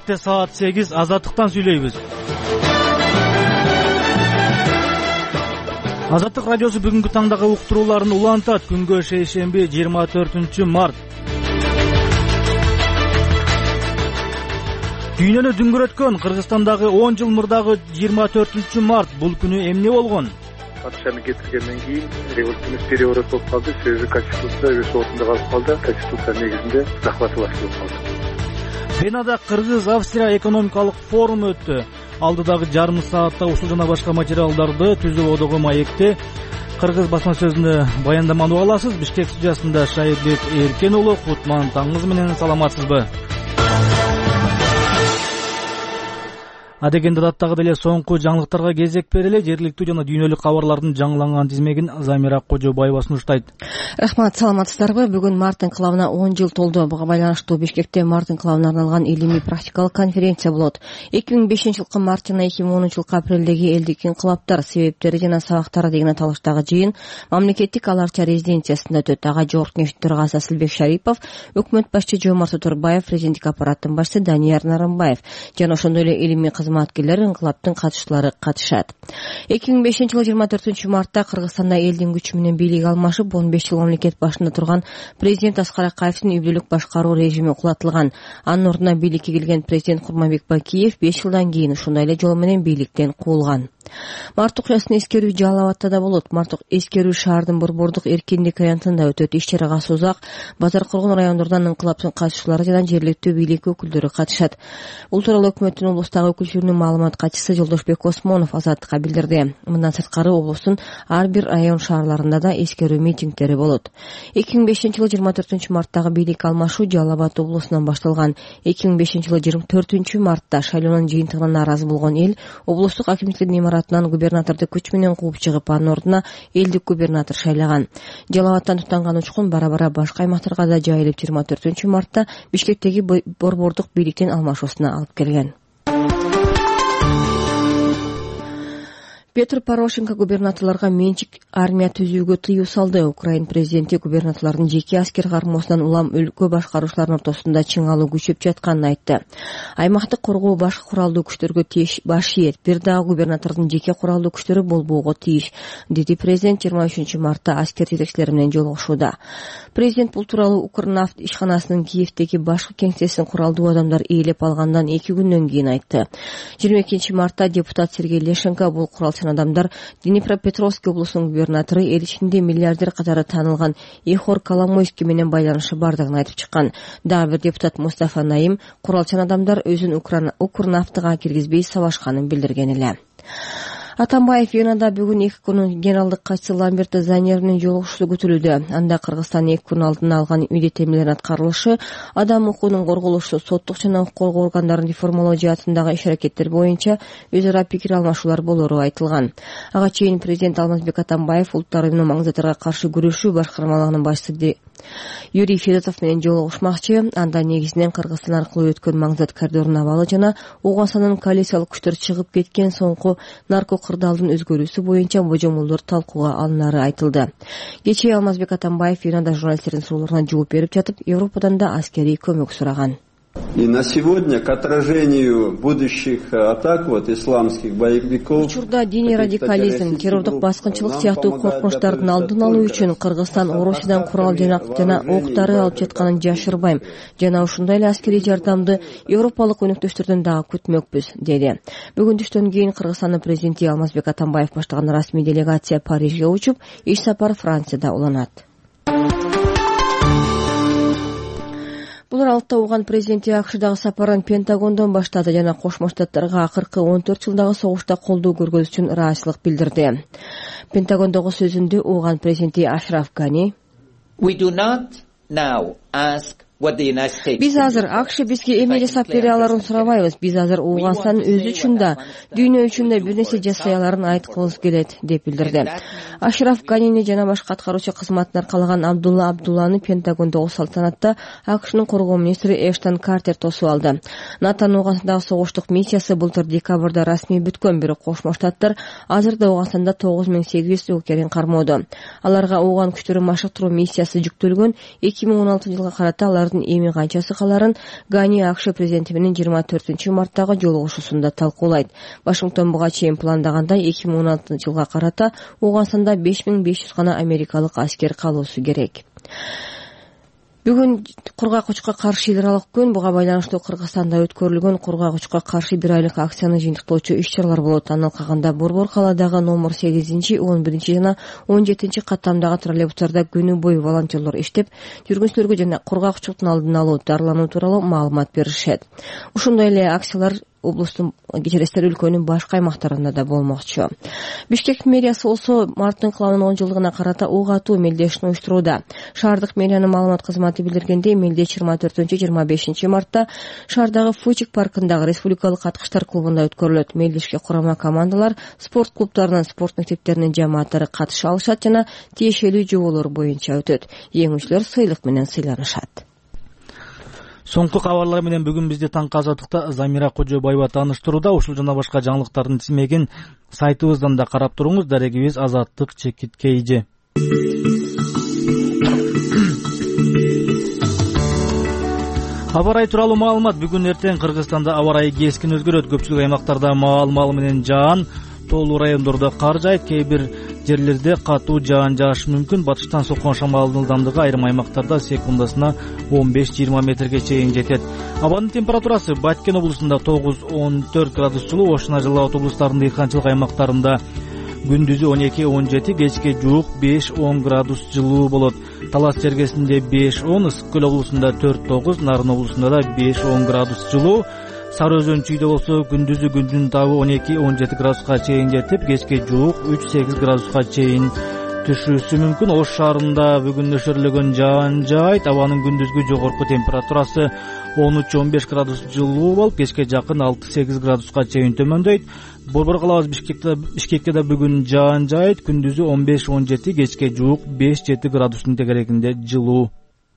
Кечте саат 8 Азаттыктан сүйлөйбүз. Азаттык радиосу бүгүнкү таңдагы уктурууларын улантат. Күнгө шейшемби 24 март. Дүйнөнү дүңгүрөткөн Кыргызстандагы 10 жыл мурдагы 24 март бул күнү эмне болгон? Патшаны кетиргенден кийин революционный переворот болуп калды. Себеби Конституция өз ордунда калып калды. Конституция негизинде захватылаш болуп калды. Венада Кыргыз-Австрия экономикалык форуму өттү. Алдыдагы жарым саатта ушул жана башка материалдарды түзүү одогу маекте Кыргыз басма сөзүндө баяндаманы уга аласыз. Бишкек студиясында Шайырбек Эркен уулу, Кутман таңыңыз менен саламатсызбы? Адегенде даттагы деле соңку жаңылыктарга кезек берели. Жергиликтүү жана дүйнөлүк кабарлардын жаңыланган тизмегин Замира Кожобаева сунуштайт. Рахмат, саламатсыздарбы? Бүгүн март инкылабына 10 жыл толду. Буга байланыштуу Бишкекте март инкылабына арналган илимий практикалык конференция болот. 2005-жылкы март жана 2010-жылкы апрелдеги элдик инкылаптар себептери жана сабактары деген аталыштагы жыйын мамлекеттик аларча резиденциясында өтөт. Ага жогорку кеңештин төрагасы Асылбек Шарипов, өкмөт башчы Жомарт Оторбаев, президенттик аппараттын башчысы Данияр Нарымбаев жана ошондой эле илимий кызматкерлер, инкылаптын катышчылары катышат. 2005-жылы 24 мартта Кыргызстанда элдин күчү менен бийлик алмашып, 15 жыл мамлекет башында турган президент Аскар Акаевдин үйдүлүк башкаруу режими кулатылган. Анын ордуна бийликке келген президент Курманбек Бакиев 5 жылдан кийин ушундай эле жол менен бийликтен куулган. Март окуясын эскерүү Жалал Абадта да болот. Март эскерүү шаардын борбордук эркиндик районунда өтөт. Иш-чарага Созак, Базар Кургон райондордон инкылаптын катышчылары жана жергиликтүү бийлик өкүлдөрү катышат. Бул тууралуу өкмөттүн облустагы өкүлчүлүгүнүн маалымат катчысы Жолдошбек Осмонов Азаттыкка билдирди. Мындан сырткары облустун ар бир район шаарларында да эскерүү митингдери болот. 2005-жылы 24 марттагы бийлик алмашуу Жалал Абад облусунан башталган. 2005-жылы 24 мартта шайлоонун жыйынтыгына нааразы болгон эл облустук акимдиктин имаратынан губернаторду күч менен кууп чыгып, анын ордуна элдик губернатор шайлаган. Жалал Абадтан туттанган учкун бара-бара башка аймактарга да жайылып 24 мартта Бишкектеги борбордук бийликтин алмашуусуна алып келген. Петр Порошенко губернаторлорго менчик армия түзүүгө тыюу салды. Украин президенти губернаторлордун жеке аскер кармоосунан улам өлкө башкаруучуларынын ортосунда чыңалуу күчөп жатканын айтты. Аймактык коргоо башка куралдуу күчтөргө баш ийет. Бир дагы губернатордун жеке куралдуу күчтөрү болбоого тийиш, деди президент 23 мартта аскер жетекчилери менен жолугушууда. Президент бул тууралуу Укрнафт ишканасынын Киевдеги башкы кеңсесин куралдуу адамдар ээлеп алгандан 2 күндөн кийин айтты. 22 мартта депутат Сергей Лешенко бул куралчан адамдар Днепропетровский облусунун губернатору, эл ичинде миллиардер катары таанылган Ихор Коломойский менен байланышы бардыгын айтып чыккан. Дагы бир депутат Мустафа Наим куралчан адамдар өзүн Укрнафтыга киргизбей сабашканын билдирген эле. Атамбаев Венада бүгүн 2 күнүн генералдык катчысы Ламберт Занер менен жолугушуу күтүлүүдө. Анда Кыргызстан 2 күн алдын алган милдеттенмелердин аткарылышы, адам укугунун корголушу, соттук жана укук коргоо органдарын реформалоо жаатындагы иш-аракеттер боюнча өз ара пикир алмашуулар болору айтылган. Ага чейин президент Алмазбек Атамбаев улуттар уюмунун маңыздатарга каршы күрөшүү башкармалыгынын башчысы Юрий Федотов менен жолугушмакчы. Анда негизинен Кыргызстан аркылуу өткөн маңыздат коридордун абалы жана ОГАСанын коалициялык күчтөр чыгып кеткен соңку нарко кырдаалдын өзгөрүүсү боюнча божомолдор талкууга алынары айтылды. Кечээ Алмазбек Атамбаев Венада журналисттердин суроолоруна жооп берип жатып, Европадан да аскерий көмөк сураган. И на сегодня к отражению будущих атак исламских боевиков учурда диний радикализм, террордук баскынчылык сыяктуу коркунучтардын алдын алуу үчүн Кыргызстан Орусиядан курал жана октары алып жатканын жашырбайм жана ушундай эле аскерий жардамды европалык өнөктөштөрдөн дагы күтмөкпүз, деди. Бүгүн түштөн кийин Кыргызстандын президенти Алмазбек Атамбаев баштаган расмий делегация Парижге учуп, иш сапар Францияда уланат. Бул аралыкта уган президенти АКШдагы сапарын Пентагондон баштады жана Кошмо Штаттарга акыркы 14 жылдагы согушта колдоо көргөзүү үчүн ыраазычылык билдирди. Пентагондогу сөзүндө уган президенти Ашраф Гани биз азыр АКШ бизге эмне жасап бере аларын сурабайбыз. Биз азыр Уганстан өзү үчүн да, дүйнө үчүн да бир нерсе жасай аларын айткыбыз келет, деп билдирди. Ашраф Ганини жана башка аткаруучу кызматын аркалаган Абдулла Абдулланы Пентагондогу салтанатта АКШнын коргоо министри Эштон Картер тосуп алды. НАТОнун Уганстандагы согуштук миссиясы былтыр декабрда расмий бүткөн, бирок Кошмо Штаттар азырда Уганстанда 9800 төгкерин кармоодо. Аларга Уган күчтөрү машыктыруу миссиясы жүктөлгөн. 2016 жылга карата алар акциялардын эми канчасы каларын Гани АКШ президенти менен 24 марттагы жолугушуусунда талкуулайт. Вашингтон буга чейин пландагандай 2016 жылга карата Ауганстанда 5500 гана америкалык аскер калуусу керек. Бүгүн кургак учка каршы идралык күн. Буга байланыштуу Кыргызстанда өткөрүлгөн кургак учка каршы 1 айлык акцияны жыйынтыктоочу иш-чаралар болот. Анын кагында Борбор калаадагы номер 8, 11 жана 17 каттамдагы троллейбустарда күнү бою волонтерлор иштеп, жүргүнчүлөргө жана кургак учуктун алдын алуу, дарылануу тууралуу маалымат беришет. Ошондой эле акциялар облустун кечиресиздер өлкөнүн башка аймактарында да болмокчу. Бишкек мэриясы болсо марттын инкылабынын 10 жылдыгына карата ок атуу мелдешин уюштурууда. Шаардык мэриянын маалымат кызматы билдиргендей, мелдеш 24-25 мартта шаардагы Фучик паркындагы республикалык аткычтар клубунда өткөрүлөт. Мелдешке курама командалар, спорт клубдарынын, спорт мектептеринин жамааттары катыша алышат жана тиешелүү жоболор боюнча өтөт. Жеңүүчүлөр сыйлык менен сыйланышат. Соңку кабарлар менен бүгүн бизди таңкы азаттыкта Замира Кожобаева тааныштырууда. Ушул жана башка жаңылыктардын тизмегин сайтыбыздан да карап туруңуз. Дарегибиз Азаттык _KG. Аба ырайы тууралуу маалымат. Бүгүн эртең Кыргызстанда аба ырайы кескин өзгөрөт. Көпчүлүк аймактарда маал менен жаан, тоолуу райондордо кар жаайт, кээ бир жерлерде катуу жаан жаашы мүмкүн. Батыштан соккон шамалдын ылдамдыгы айрым аймактарда секундасына 15-20 метрге чейин жетет. Абанын температурасы Баткен облусунда 9-14 градус жылуу, Ошна Жалал облустарынын дыйканчылык аймактарында күндүзү 12-17, кечке жуук 5-10 градус жылуу болот. Талас чергесинде 5-10, Ысык Көл облусунда 4-9, Нарын облусунда да 5-10 градус жылуу. Сары Өзөн чүйдө болсо күндүзү күндүн табы 12-17 градуска чейин жетип, кечке жуук 3-8 градуска чейин түшүүсү мүмкүн. Ош шаарында бүгүн нөшөрлөгөн жаан жаайт. Абанын күндүзгү жогорку температурасы 13-15 градус жылуу болуп, кечке жакын 6-8 градуска чейин төмөндөйт. Борбор калабыз Бишкекте да бүгүн жаан жаайт. Күндүзү 15-17, кечке жуук 5-7 градустун тегерегинде жылуу.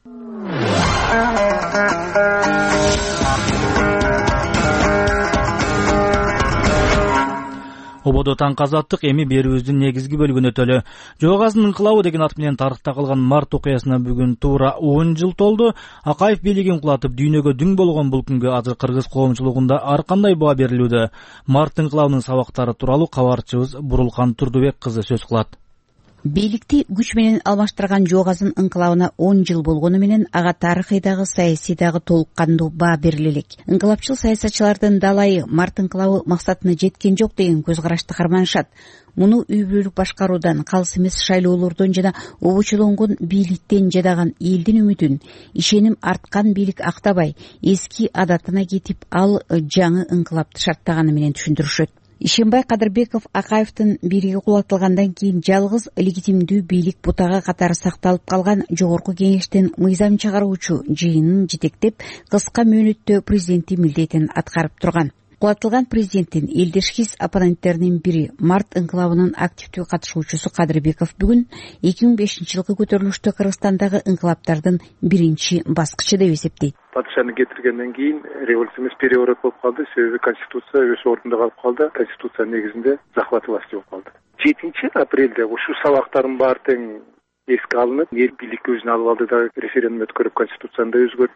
Ободо таңкы азаттык эми берүүбүздүн негизги бөлүгүнө өтөлү. Жогазын инкылабы деген ат менен тарыхта калган март окуясына бүгүн туура 10 жыл толду. Акаев бийлигин кулатып дүйнөгө дүң болгон бул күнгө азыр кыргыз коомчулугунда ар кандай баа берилүүдө? Март инкылабынын сабактары тууралуу кабарчыбыз Бурулкан Турдубек кызы сөз кылат. Бийликти күч менен алмаштырган Жогазын инкылабына 10 жыл болгону менен ага тарыхый дагы саясий дагы толук кандуу баа бериле элек. Инкылапчыл саясатчылардын далайы март инкылабы максатына жеткен жок деген көз карашты карманышат. Муну үй бүлөлүк башкаруудан, калыс эмес шайлоолордон жана обучулонгон бийликтен жадаган элдин үмүтүн, ишеним арткан бийлик актабай, эски адатына кетип, ал жаңы инкылапты шарттаганы менен түшүндүрүшөт. Ишенбай Кадырбеков Акаевдин бийлиги кулатылгандан кийин жалгыз легитимдүү бийлик бутага катары сакталып калган Жогорку Кеңештин мыйзам чыгаруучу жыйынын жетектеп, кыска мөөнөттө президенттин милдетин аткарып турган. Кулатылган президенттин элдешкис оппоненттеринин бири, март инкылабынын активдүү катышуучусу Кадырбеков бүгүн 2005 жылкы көтөрүлүштө Кыргызстандагы инкылаптардын биринчи баскычы деп эсептейт. Падышаны кетиргенден кийин революциямыз переворот болуп калды. Себеби конституция өз ордунда калып калды. Конституция негизинде захват власти болуп калды. 7 апрелде ушул сабактардын баары тең эске алынып, эл бийликти өзүнө алып алды да референдум өткөрүп конституцияны да өзгөртүп,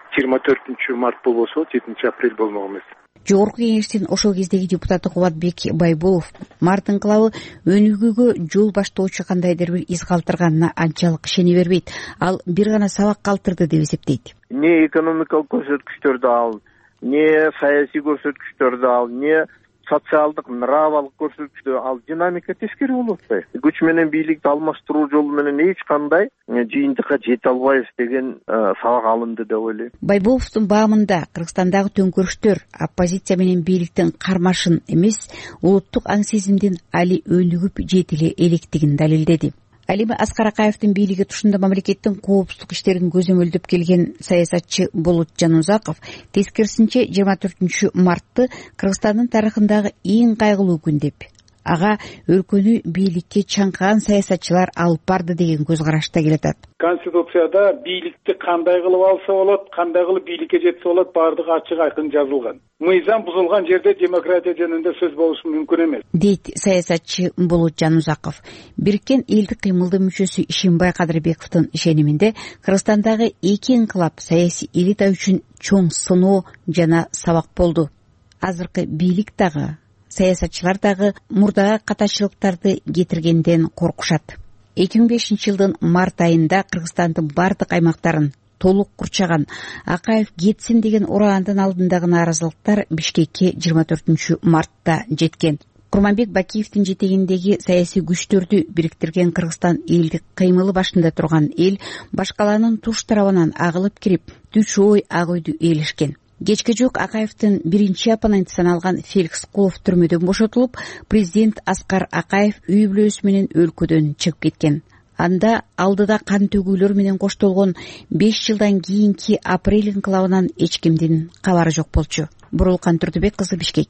24 март болбосо 7 апрель болмок эмес. Жогорку Кеңештин ошол кездеги депутаты Кубатбек Байболов март инкылабы өнүгүүгө жол баштоочу кандайдыр бир из калтырганына анчалык ишене бербейт. Ал бир гана сабак калтырды деп эсептейт. Не экономикалык көрсөткүчтөрдү ал, не саясий көрсөткүчтөрдү ал, не социалдык, нравалык көрсөткүчтөрдү ал, динамика тескери болуп атпайбы. Күч менен бийликти алмаштыруу жолу менен эч кандай жыйынтыкка жете албайбыз деген сабак алынды деп ойлойм. Байболовдун баамында Кыргызстандагы төңкөрүштөр оппозиция менен бийликтин кармашын эмес, улуттук аң сезимдин али өнүгүп жетиле электигин далилдеди. Ал эми Аскар Акаевдин бийлиги тушунда мамлекеттин коопсуздук иштерин көзөмөлдөп келген саясатчы Болот Жанузаков тескерисинче 24 мартты Кыргызстандын тарыхындагы эң кайгылуу күн деп, ага өлкөнү бийликке чаңкыган саясатчылар алып барды деген көз карашта келатат. Конституцияда бийликти кандай кылып алса болот, кандай кылып бийликке жетсе болот, бардыгы ачык айкын жазылган. Мыйзам бузулган жерде демократия жөнүндө сөз болушу мүмкүн эмес, дейт саясатчы Болот Жанузаков. Бириккен элдик кыймылдын мүчөсү Ишенбай Кадырбековдун ишениминде Кыргызстандагы эки инкылап саясий элита үчүн чоң сыноо жана сабак болду. Азыркы бийлик дагы, саясатчылар дагы мурдагы катачылыктарды кетиргенден коркушат. 2005-жылдын март айында Кыргызстандын бардык аймактарын толук курчаган Акаев кетсин деген ураандын алдындагы нааразылыктар Бишкекке 24 мартта жеткен. Курманбек Бакиевдин жетегиндеги саясий күчтөрдү бириктирген Кыргызстан элдик кыймылы башында турган эл башкаларынын туш тарабынан агылып кирип, түч ой ак үйдү ээлешкен. Кечке жок Акаевдин биринчи оппоненти саналган Феликс Кулов түрмөдөн бошотулуп, президент Аскар Акаев үй бүлөсү менен өлкөдөн чыгып кеткен. Анда алдыда кан төгүүлөр менен коштолгон 5 жылдан кийинки апрель инкылабынан эч кимдин кабары жок болчу. Бурулкан Турдубек кызы, Бишкек.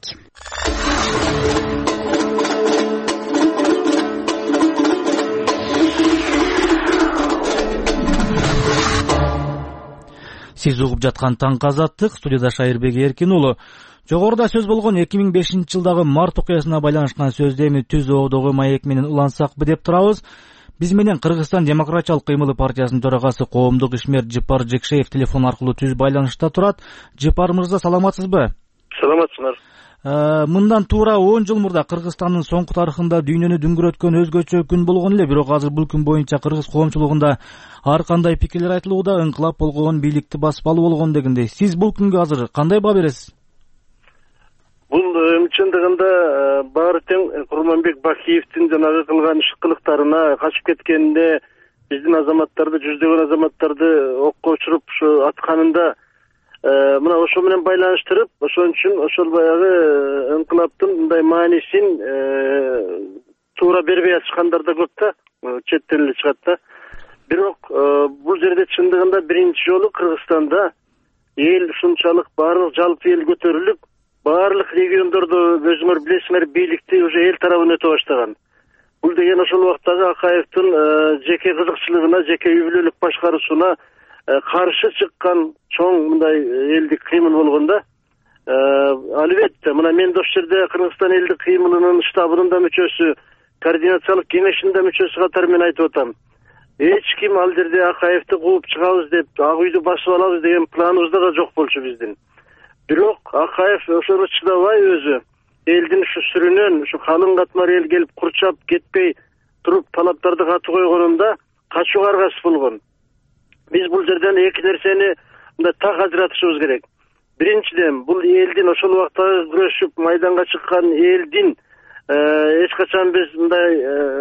Сиз угуп жаткан Таңкы Азаттык, студияда Шайырбек Эркин уулу. Жогоруда сөз болгон 2005-жылдагы март окуясына байланышкан сөздү эми түз ободогу маек менен улансакпы деп турабыз. Биз менен Кыргызстан демократиялык кыймылы партиясынын төрагасы коомдук ишмер Жыпар Жекшеев телефон аркылуу түз байланышта турат. Жыпар мырза, саламатсызбы? Саламатсыңар. Мындан туура 10 жыл мурда Кыргызстандын соңку тарыхында дүйнөнү дүңгүрөткөн өзгөчө күн болгон эле, бирок азыр бул күн боюнча кыргыз коомчулугунда ар кандай пикирлер айтылууда, ыңкылап болгон, бийликти басып алуу болгон дегендей. Сиз бул күнгө азыр кандай баа бересиз? Бул чындыгында баары тең Курманбек Бакиевдин жанагы кылган иш-кылыктарына качып кеткенинде биздин азаматтарды, жүздөгөн азаматтарды окко учуруп ушу атканында мына ошо менен байланыштырып, ошон үчүн ошол баягы ыңкылаптын мындай маанисин туура бербей ачкандар да көп да, четтен эле чыгат да. Бирок бул жерде чындыгында биринчи жолу Кыргызстанда эл ушунчалык баардык жалпы эл көтөрүлүп, баардык региондордо өзүңөр билесиңер бийликти уже эл тарабынан өтө баштаган. Бул деген ошол убактагы Акаевдин жеке кызыкчылыгына, жеке үй бүлөлүк башкаруусуна каршы чыккан чоң мындай элдик кыймыл болгондо. Албетте, мына мен дос жерде Кыргызстан элдик кыймылынын штабынын да мүчөсү, координациялык кеңешинин да мүчөсү катары мен айтып атам. Эч ким ал жерде Акаевди кууп чыгабыз деп, ак үйдү басып алабыз деген планыбыз да жок болчу биздин. Бирок Акаев ошого чыдабай өзү элдин ушу сүрүнөн, ушу калың катмар эл келип курчап кетпей туруп талаптарды катуу койгонунда качууга аргасыз болгон. Биз бул жерден эки нерсени мындай так ажыратышыбыз керек. Биринчиден, бул элдин ошол убакта күрөшүп майданга чыккан элдин эч качан биз мындай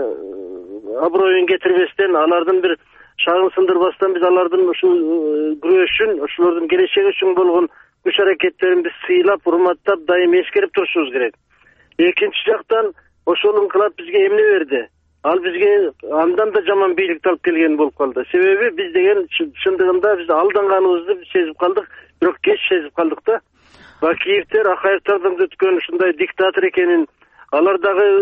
аброюн кетирбестен, алардын бир шагын сындырбастан биз алардын ушул күрөшүн, ошолордун келечеги үчүн болгон күч аракеттерин биз сыйлап, урматтап, дайым эскерип турушубуз керек. Экинчи жактан, ошол ыңкылап бизге эмне берди? Ал бизге андан да жаман бийликти алып келген болуп калды. Себеби биз деген чындыгында биз алданганыбызды сезип калдык, бирок кеч сезип калдык да. Бакиевдер, Акаевдердин өткөн ушундай диктатор экенин, алар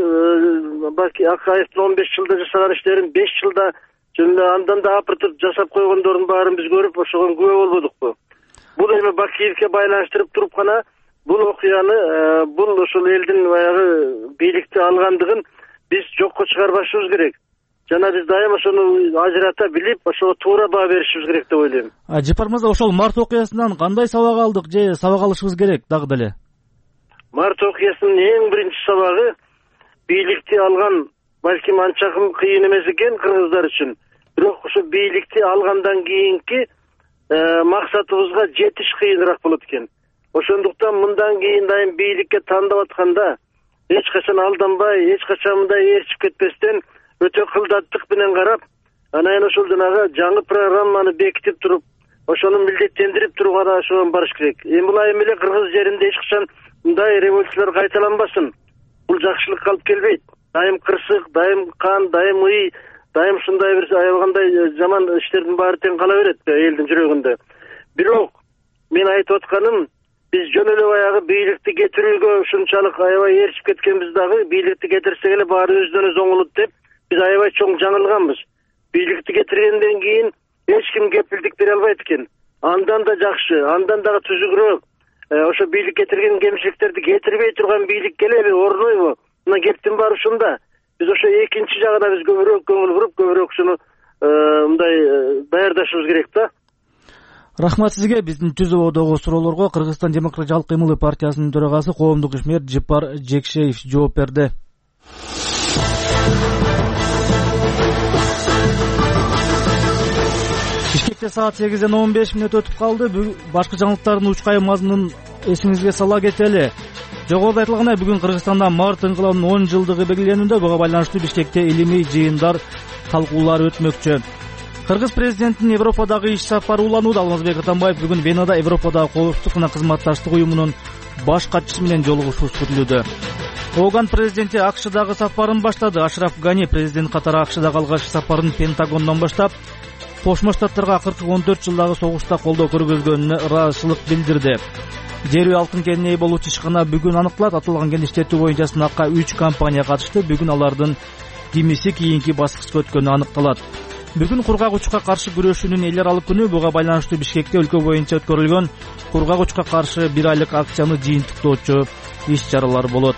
дагы Акаевдин 15 жылда жасаган иштерин 5 жылда жана андан да апыртып жасап койгондордун баарын биз көрүп, ошого күбө болбодукпу? Бул эми Бакиевге байланыштырып туруп гана бул окуяны, бул ошол элдин баягы бийликти алгандыгын биз жокко чыгарбашыбыз керек. Жана биз дайым ошону ажырата билип, ошого туура баа беришибиз керек деп ойлойм. Жыпар мырза, ошол март окуясынан кандай сабак алдык же сабак алышыбыз керек дагы деле? Март окуясынын эң биринчи сабагы бийликти алган балким анча кыйын эмес экен кыргыздар үчүн. Бирок ошо бийликти алгандан кийинки максатыбызга жетиш кыйыныраак болот экен. Ошондуктан мындан кийин дайым бийликке тандап атканда эч качан алданбай, эч качан мындай ээрчип кетпестен өтө кылдаттык менен карап, анан ошол жанагы жаңы программаны бекитип туруп, ошону милдеттендирип турган ошого барыш керек. Эми булай эле кыргыз жеринде эч качан мындай революциялар кайталанбасын. Бул жакшылыкка алып келбейт. Дайым кырсык, дайым кан, дайым ый, дайым ушундай бир аябагандай жаман иштердин баары тең кала берет элдин жүрөгүндө. Бирок мен айтып атканым, Биз жөн эле баягы бийликти кетирүүгө ушунчалык аябай ээрчип кеткенбиз дагы, бийликти кетирсек эле баары өзүнөн өзү оңолот деп биз аябай чоң жаңылганбыз. Бийликти кетиргенден кийин эч ким кепилдик бере албайт экен. Андан да жакшы, андан дагы түзүгүрөөк. Ошо бийлик кетирген кемчиликтерди кетирбей турган бийлик келеби, орнойбу? Мына кептин баары ушунда. Биз ошо экинчи жагына биз көбүрөөк көңүл буруп, көбүрөөк ушуну мындай даярдашыбыз керек да. Рахмат сизге. Биздин Түз абадагы суроолорго Кыргызстан демократиялык кыймылы партиясынын төрагасы, коомдук ишмер Жыпар Жекшеев жооп берди. Бишкекте саат 8:15 өтүп калды. Башкы жаңылыктардын учкай мазмунун эсиңизге сала кетели. Жогоруда айтылгандай, бүгүн Кыргызстанда март инкылабынын 10 жылдыгы белгиленүүдө, буга байланыштуу Бишкекте илимий жыйындар, талкуулар өтмөкчү. Кыргыз президентинин Европадагы иш сапары уланууда. Алмазбек Атамбаев бүгүн Венада Европадагы коопсуздук жана кызматташтык уюмунун баш катчысы менен жолугушуу күтүлүүдө. Оган президенти АКШдагы сапарын баштады. Ашраф Гани президент катары АКШдагы алгачкы сапарын Пентагондон баштап, Кошмо Штаттарга акыркы 14 жылдагы согушта колдоо көргөзгөнүнө ыраазычылык билдирди. Жери алтын кенинен ээ болуучу ишкана бүгүн аныкталат. Аталган кен иштетүү боюнча сынакка 3 компания катышты. Бүгүн алардын кимиси кийинки баскычка өткөнү аныкталат. Бүгүн кургак учка каршы күрөшүүнүн эл аралык күнү. Буга байланыштуу Бишкекте өлкө боюнча өткөрүлгөн кургак учка каршы 1 айлык акцияны жыйынтыктоочу иш-чаралар болот.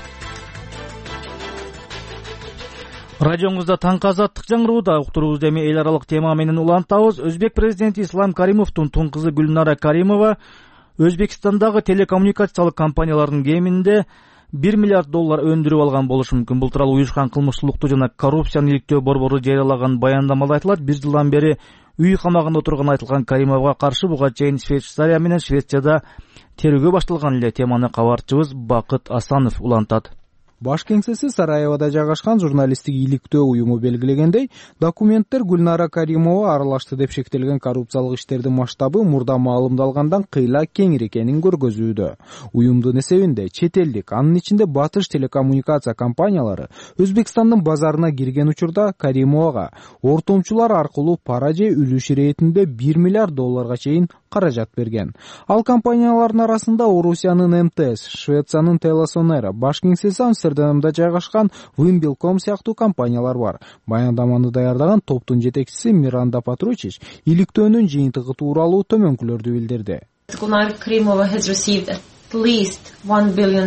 Радиоңузда таңкы азаттык жаңырууда. Уктуруубузду эми эл аралык тема менен улантабыз. Өзбек президенти Ислам Каримовдун тун кызы Гүлнара Каримова Өзбекстандагы телекоммуникациялык компаниялардын кеминде $1 миллиард өндүрүп алган болушу мүмкүн. Бул тууралуу уюшкан кылмыштуулукту жана коррупцияны иликтөө борбору жарыялаган баяндамада айтылат. 1 жылдан бери үй камагында отурганы айтылган Каримовго каршы буга чейин Швейцария менен Швецияда терүүгө башталган эле. Теманы кабарчыбыз Бакыт Асанов улантат. Баш кеңсеси Сараевода жайгашкан журналисттик иликтөө уюму белгилегендей, документтер Гүлнара Каримова аралашты деп шектелген коррупциялык иштердин масштабы мурда маалымдалгандан кыйла кеңири экенин көргөзүүдө. Уюмдун эсебинде чет элдик, анын ичинде батыш телекоммуникация компаниялары Өзбекстандын базарына кирген учурда Каримовага ортомчулар аркылуу пара же үлүш иретинде $1 миллиард чейин каражат берген. Ал компаниялардын арасында Орусиянын МТС, Швециянын Телесонера, баш кеңсеси Амстердамда жайгашкан Wimbledon сыяктуу компаниялар бар. Баяндаманы даярдаган топтун жетекчиси Миранда Патручич иликтөөнүн жыйынтыгы тууралуу төмөнкүлөрдү билдирди. Gulnara Karimova has received at least $1 billion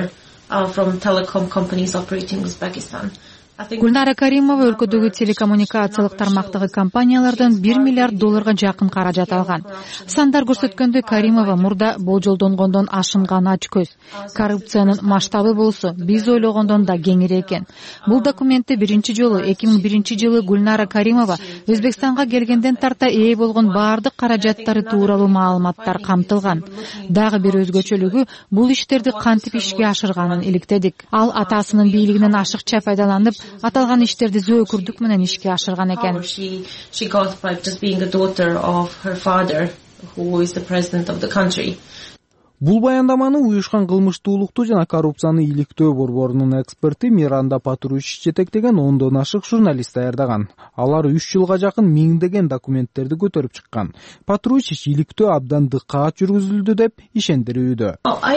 from telecom companies operating in Uzbekistan. Гүлнара Каримова өлкөдөгү телекоммуникациялык тармактагы компаниялардан $1 миллиард жакын каражат алган. Сандар көрсөткөндө Каримова мурда болжолдонгондон ашынган ачкөз. Коррупциянын масштабы болсо биз ойлогондон да кеңири экен. Бул документте биринчи жолу 2001 жылы Гүлнара Каримова Өзбекстанга келгенден тарта ээ болгон баардык каражаттары тууралуу маалыматтар камтылган. Дагы бир өзгөчөлүгү бул иштерди кантип ишке ашырганын иликтедик. Ал атасынын бийлигинен ашыкча пайдаланып, аталган иштерди зөөкүрдүк менен ишке ашырган экен. She got by just being a daughter of her father, who is the president of the country. Бул баяндаманы уюшкан кылмыштуулукту жана коррупцияны иликтөө борборунун эксперти Миранда Патручич жетектеген 10дон ашык журналист даярдаган. Алар 3 жылга жакын миңдеген документтерди көтөрүп чыккан. Патручич иликтөө абдан дыккаат жүргүзүлдү деп ишендирүүдө.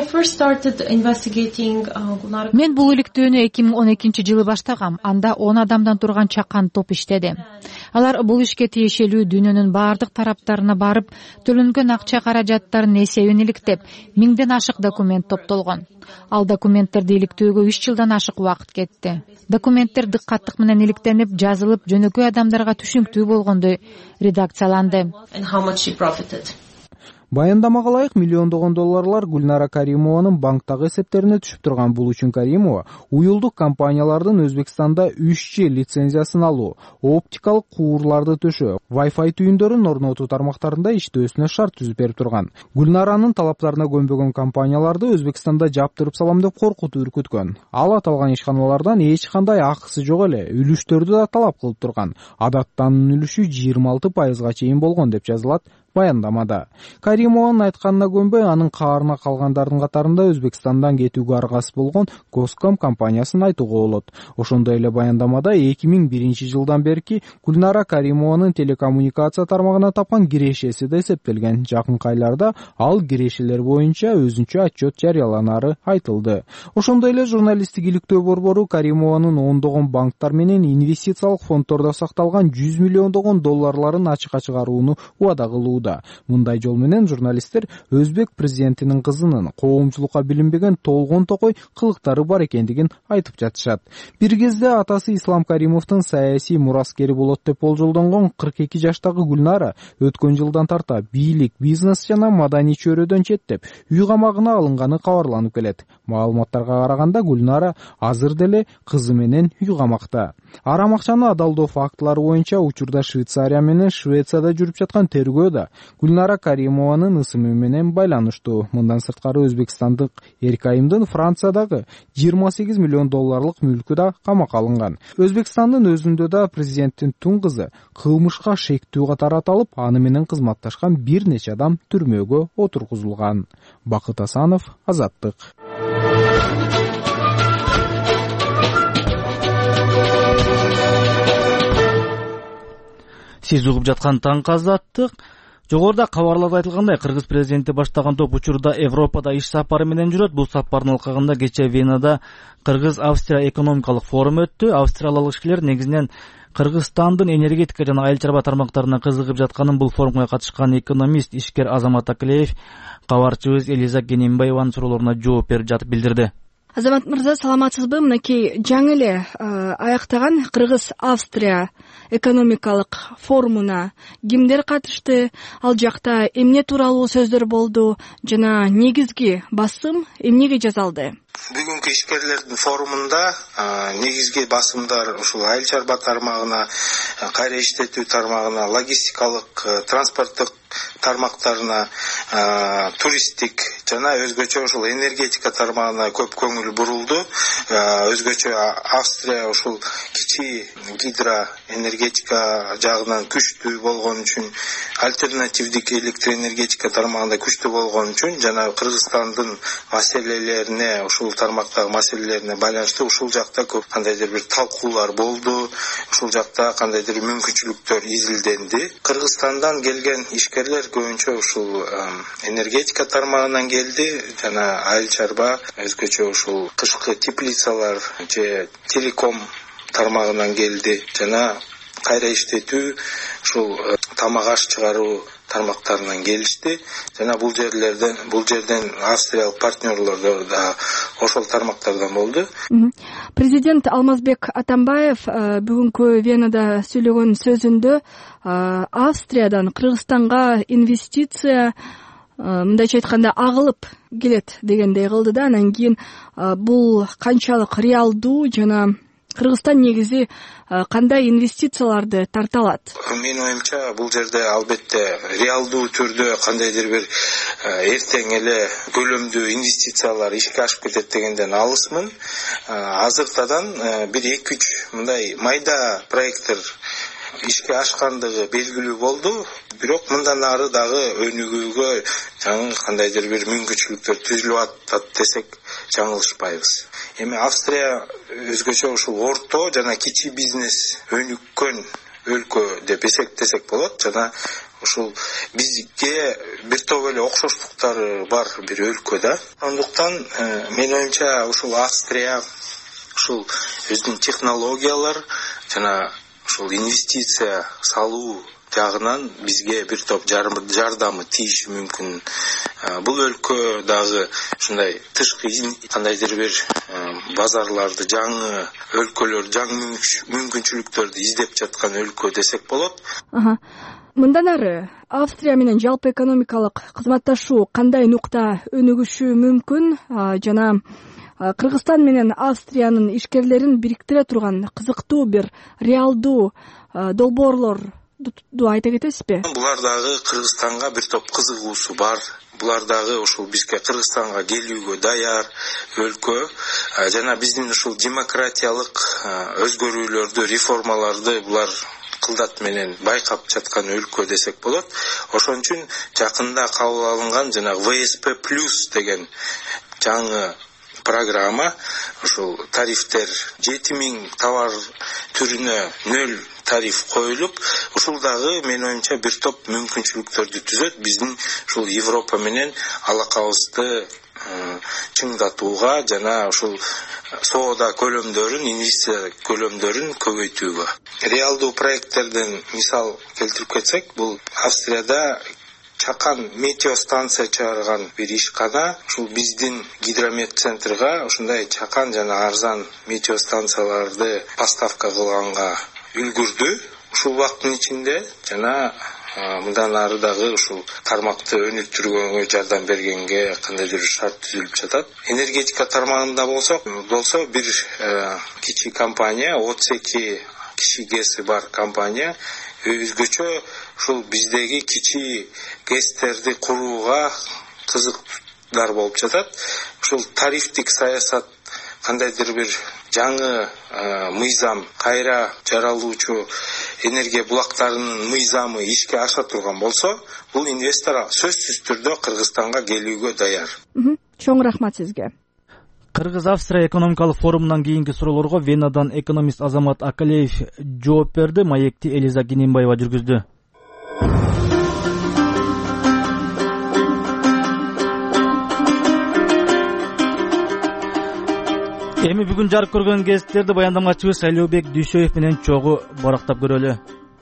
Мен бул иликтөөнү 2012 жылы баштагам. Анда 10 адамдан турган чакан топ иштеди. Алар бул ишке тиешелүү дүйнөнүн баардык тараптарына барып, төлөнгөн акча каражаттарын эсебин иликтеп, миңден ашык документ топтолгон. Ал документтерди иликтөөгө 3 жылдан ашык убакыт кетти. Документтер дыккаттык менен иликтенип, жазылып, жөнөкөй адамдарга түшүнүктүү болгондой редакцияланды. Баяндамага ылайык миллиондогон долларлар Гүлнара Каримованын банктагы эсептерине түшүп турган. Бул үчүн Каримова уюлдук компаниялардын Өзбекстанда 3G лицензиясын алуу, оптикалык куурларды төшөө, Wi-Fi түйүндөрүн орнотуу тармактарында иштөөсүнө шарт түзүп берип турган. Гүлнаранын талаптарына көнбөгөн компанияларды Өзбекстанда жаптырып салам деп коркутуп үркүткөн. Ал аталган ишканалардан эч кандай акысы жок эле, үлүштөрдү да талап кылып турган. Адатта анын үлүшү 26% чейин болгон деп жазылат баяндамада. Каримованын айтканына көнбөй, анын каарына калгандардын катарында Өзбекстандан кетүүгө аргасыз болгон Госком компаниясын айтууга болот. Ошондой эле баяндамада 2001 жылдан берки Гүлнара Каримованын телекоммуникация тармагына тапкан кирешеси да эсептелген. Жакынкы айларда ал кирешелер боюнча өзүнчө отчет жарыяланары айтылды. Ошондой эле журналисттик иликтөө борбору Каримованын ондогон банктар менен инвестициялык фонддордо сакталган 100 миллиондогон долларларын ачыкка чыгарууну убада кылууда. Мындай жол менен журналисттер Өзбек президентинин кызынын коомчулукка билинбеген толгон токой кылыктары бар экендигин айтып жатышат. Бир кезде атасы Ислам Каримовдун саясий мураскери болот деп болжолдонгон 42 жаштагы Гүлнара өткөн жылдан тарта бийлик, бизнес жана маданий чөйрөдөн четтеп, үй камагына алынганы кабарланып келет. Маалыматтарга караганда Гүлнара азыр деле кызы менен үй камакта. Арам акчаны адалдоо фактылары боюнча учурда Швейцария менен Швецияда жүрүп жаткан тергөө да Гүлнара Каримованын ысымы менен байланыштуу. Мындан сырткары Өзбекстандык Эркайымдын Франциядагы 28 миллион долларлык мүлкү да камакка алынган. Өзбекстандын өзүндө да президенттин тун кызы кылмышка шектүү катары аталып, аны менен кызматташкан бир нече адам түрмөгө отургузулган. Бакыт Асанов, Азаттык. Сиз угуп жаткан таңкы Азаттык. Жогоруда кабарларда айтылгандай, кыргыз президенти баштаган топ учурда Европада иш сапары менен жүрөт. Бул сапардын алкагында кече Венада Кыргыз-Австрия экономикалык форуму өттү. Австриялык ишкерлер негизинен Кыргызстандын энергетика жана айыл чарба тармактарына кызыгып жатканын бул форумга катышкан экономист, ишкер Азамат Акилеев кабарчыбыз Элиза Кененбаеванын суроолоруна жооп берип жатып билдирди. Азамат мырза, саламатсызбы? Мынакей жаңы эле аяктаган Кыргыз-Австрия экономикалык форумуна кимдер катышты? Ал жакта эмне тууралуу сөздөр болду жана негизги басым эмнеге жасалды? Бүгүнкү ишкерлердин форумунда негизги басымдар ушул айыл чарба тармагына, кайра иштетүү тармагына, логистикалык, транспорттук тармактарына, туристтик жана өзгөчө ушул энергетика тармагына көп көңүл бурулду. Өзгөчө Австрия ушул кичи гидроэнергетика жагынан күчтүү болгон үчүн, альтернативдик электроэнергетика тармагында күчтүү болгон үчүн жана Кыргызстандын маселелерине, ушул тармактагы маселелерине байланыштуу ушул жакта көп кандайдыр бир талкуулар болду. Ушул жакта кандайдыр мүмкүнчүлүктөр изилденди. Кыргызстандан келген ишкерлер көбүнчө ушул энергетика тармагынан келди жана айыл чарба, өзгөчө ушул кышкы теплицалар же телеком тармагынан келди жана кайра иштетүү, ушул тамак аш чыгаруу тармактарынан келишти жана бул жерден австриялык партнерлор да ошол тармактардан болду. Президент Алмазбек Атамбаев бүгүнкү Венада сүйлөгөн сөзүндө Австриядан Кыргызстанга инвестиция мындайча айтканда агылып келет дегендей кылды да. Анан кийин бул канчалык реалдуу жана Кыргызстан негизи кандай инвестицияларды тарта алат? Менин оюмча бул жерде албетте реалдуу түрдө кандайдыр бир эртең эле көлөмдүү инвестициялар ишке ашып кетет дегенден алысмын. Азыртадан бир 2-3 мындай майда проекттер ишке ашкандыгы белгилүү болду. Бирок мындан ары дагы өнүгүүгө жаңы кандайдыр бир мүмкүнчүлүктөр түзүлүп атат десек жаңылышпайбыз. Эми Австрия өзгөчө ушул орто жана кичи бизнес өнүккөн өлкө деп эсептесек болот жана ушул бизге бир топ эле окшоштуктары бар бир өлкө да. Андыктан менин оюмча ушул Австрия ушул өзүнүн технологиялар жана ушул инвестиция салуу жагынан бизге бир топ жардамы тийиши мүмкүн. Бул өлкө дагы ушундай тышкы кандайдыр бир базарларды, жаңы өлкөлөр, жаңы мүмкүнчүлүктөрдү издеп жаткан өлкө десек болот. Мындан ары Австрия менен жалпы экономикалык кызматташуу кандай нукта өнүгүшү мүмкүн жана Кыргызстан менен Австриянын ишкерлерин бириктире турган кызыктуу бир реалдуу долбоорлор айта кетесизби? Булар дагы Кыргызстанга бир топ кызыгуусу бар. Булар дагы ушул бизге Кыргызстанга келүүгө даяр өлкө жана биздин ушул демократиялык өзгөрүүлөрдү, реформаларды булар кылдат менен байкап жаткан өлкө десек болот. Ошон үчүн жакында кабыл алынган жанагы ВСП плюс деген жаңы программа, ушул тарифтер 7000 товар түрүнө 0 тариф коюлуп, ушул дагы менин оюмча бир топ мүмкүнчүлүктөрдү түзөт. Биздин ушул Европа менен алакабызды чыңдатууга жана ушул соода көлөмдөрүн, инвестиция көлөмдөрүн көбөйтүүгө. Реалдуу проекттерден мисал келтирип кетсек, бул Австрияда чакан метеостанция чыгарган бир ишкана, ушул биздин гидромет центрга ушундай чакан жана арзан метеостанцияларды поставка кылганга үлгүрдү. Ушул убакыттын ичинде жана мындан ары дагы ушул тармакты өнүктүргөнгө, жардам бергенге кандайдыр шарт түзүлүп жатат. Энергетика тармагында болсо бир кичи компания, 32 киши ГЭСи бар компания өзгөчө ушул биздеги кичи ГЭСтерди курууга кызыктар болуп жатат. Ушул тарифтик саясат кандайдыр бир жаңы мыйзам, кайра жаралуучу энергия булактарынын мыйзамы ишке аша турган болсо, бул инвестор сөзсүз түрдө Кыргызстанга келүүгө даяр. Чоң рахмат сизге. Кыргыз-Австрия экономикалык форумунан кийинки суроолорго Венадан экономист Азамат Акалеев жооп берди. Маекти Элиза Кененбаева жүргүздү. Эми бүгүн жарык көргөн гезиттерди баяндамачыбыз Айлообек Дүйшөев менен чогуу барактап көрөлү.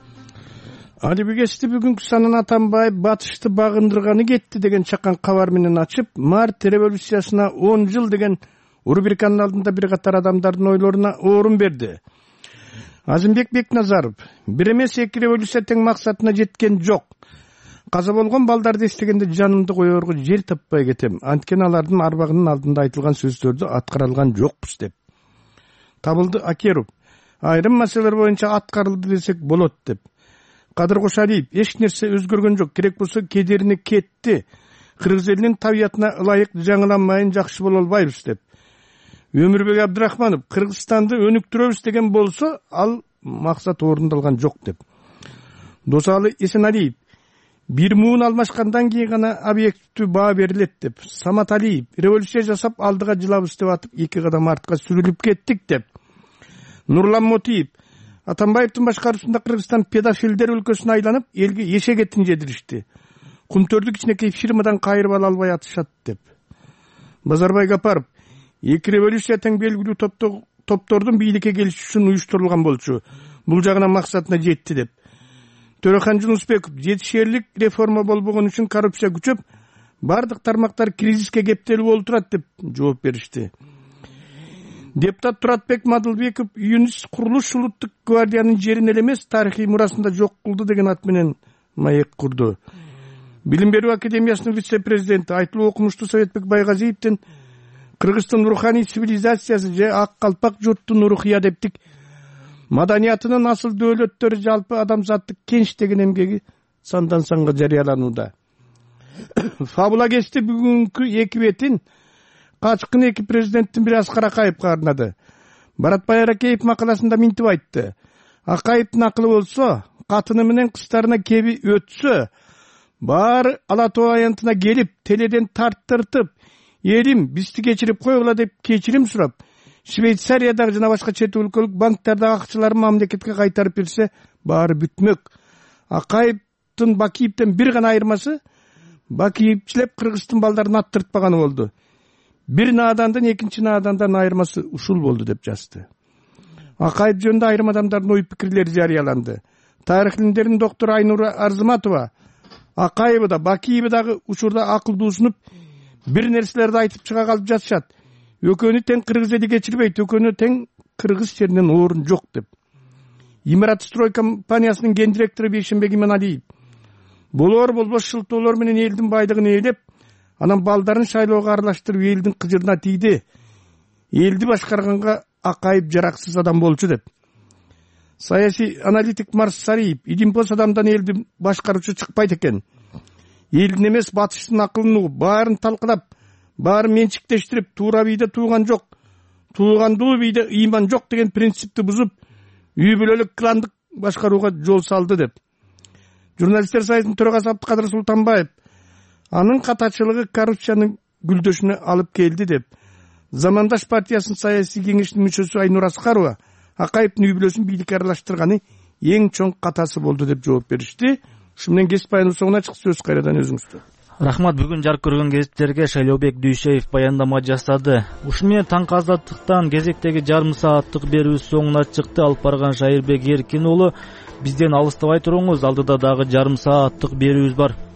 Алибек гезити бүгүнкү санын Атамбаев батышты багындырганы кетти деген чакан кабар менен ачып, март революциясына 10 жыл деген рубриканын алдында бир катар адамдардын ойлоруна орун берди. Азимбек Бекназаров: бир эмес эки революция тең максатына жеткен жок. Каза болгон балдарды эстегенде жанымды коерго жер таппай кетем. Анткени алардын арбагынын алдында айтылган сөздөрдү аткара алган жокпуз деп. Табылды Акеров: айрым маселелер боюнча аткарылды десек болот деп. Кадыр Кошалиев: эч нерсе өзгөргөн жок, керек болсо кедерине кетти. Кыргыз элинин табиятына ылайык жаңыланмайын жакшы боло албайбыз деп. Өмүрбек Абдрахманов: Кыргызстанды өнүктүрөбүз деген болсо, ал максат орундалган жок деп. Досалы Эсеналиев: бир муун алмашкандан кийин гана объективдүү баа берилет деп. Самат Алиев: революция жасап алдыга жылабыз деп атып, 2 кадам артка сүрүлүп кеттик деп. Нурлан Мотиев: Атамбаевдин башкаруусунда Кыргызстан педофилдер өлкөсүнө айланып, элге эшек этин жедиришти. Кумтөрдү кичинекей фирмадан кайрып ала албай атышат деп. Базарбай Гапаров: 2 революция тең белгилүү топтордун бийликке келиши үчүн уюштурулган болчу. Бул жагынан максатына жетти деп. Төрехан Жунусбеков: жетишерлик реформа болбогон үчүн коррупция күчөп, бардык тармактар кризиске кептелип болуп турат деп жооп беришти. Депутат Туратбек Мадылбеков: ЮНИС курулуш улуттук гвардиянын жерин эле эмес, тарыхый мурасында жок кылды деген ат менен маек курду. Билим берүү академиясынын вице-президенти айтылуу окумуштуу Советбек Байгазиевдин Кыргыздын руханий цивилизациясы же ак калпак журттун рухий адептик маданиятынын асыл дөөлөттөрү жалпы адамзаттык кенч деген эмгеги сандан санга жарыяланууда. Фабула кести бүгүнкү 2 бетин качкын 2 президенттин бири Аскар Акаевге арнады. Баратбай Аракеев макаласында минтип айтты: Акаевдин акылы болсо, катыны менен кыздарына кеби өтсө, баары Ала Тоо аянтына келип, теледен тарттыртып, элим бизди кечирип койгула деп кечирим сурап, Швейцариядагы жана башка чет өлкөлүк банктардагы акчаларын мамлекетке кайтарып берсе, баары бүтмөк. Акаевдин Бакиевден бир гана айырмасы, Бакиевчилеп Кыргыздын балдарын аттыртпаганы болду. Бир наадандын экинчи наадандан айырмасы ушул болду деп жазды. Акаев жөнүндө айрым адамдардын ой пикирлери жарыяланды. Тарых илимдеринин доктору Айнура Арзыматова Акаевы да Бакиевы дагы учурда акылдуусунуп бир нерселерди айтып чыга калып жатышат. Өкөнү тең кыргыз эли кечирбейт, өкөнү тең кыргыз жеринен орун жок деп. Имарат строй компаниясынын ген директору Бейшенбек Иманалиев: болор болбош шылтоолор менен элдин байлыгын ээлеп, анан балдарын шайлоого аралаштырып элдин кыжырына тийди. Элди башкарганга Акаев жараксыз адам болчу деп. Саясий аналитик Марс Сариев: идимпос адамдан элди башкаруучу чыкпайт экен. Элдин эмес, батыштын акылын угуп, баарын талкалап, баарын менчиктештирип, туура бийде тууган жок, туугандуу бийде ыйман жок деген принципти бузуп, үй бүлөлүк кландык башкарууга жол салды деп. Журналисттер союзунун төрагасы Абдыкадыр Султанбаев анын катачылыгы коррупциянын гүлдөшүнө алып келди деп. Замандаш партиясынын саясий кеңешинин мүчөсү Айнур Аскарова Акаевдин үй бүлөсүн бийликке аралаштырганы эң чоң катасы болду деп жооп беришти. Ушу менен кесип баяныбыз соңуна чыкты. Сөз кайрадан өзүңүздө. Рахмат. Бүгүн жарык көргөн гезиттерге Шайлообек Дүйшеев баяндама жасады. Ушу менен таңкы азаттыктан кезектеги жарым сааттык берүүбүз соңуна чыкты. Алып барган Шайырбек Эркин уулу, бизден алыстабай туруңуз, алдыда дагы жарым сааттык берүүбүз бар.